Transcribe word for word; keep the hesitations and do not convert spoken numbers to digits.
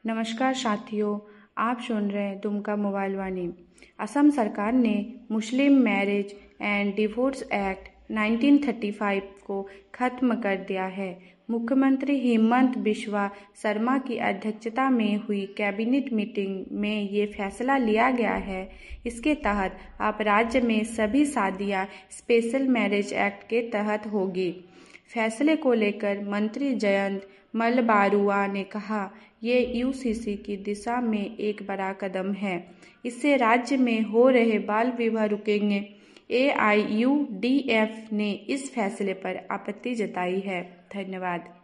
नमस्कार साथियों, आप सुन रहे हैं दुमका मोबाइल वाणी। असम सरकार ने Muslim marriage and divorce act उन्नीस सौ पैंतीस को खत्म कर दिया है। मुख्यमंत्री हेमंत बिस्वा शर्मा की अध्यक्षता में हुई कैबिनेट मीटिंग में ये फैसला लिया गया है। इसके तहत अब राज्य में सभी शादियां स्पेशल मैरिज एक्ट के तहत होगी। फैसले को लेकर मंत्री जयंत मलबारुआ ने कहा, ये यूसीसी की दिशा में एक बड़ा कदम है। इससे राज्य में हो रहे बाल विवाह रुकेंगे। A I U D F ने इस फैसले पर आपत्ति जताई है। धन्यवाद।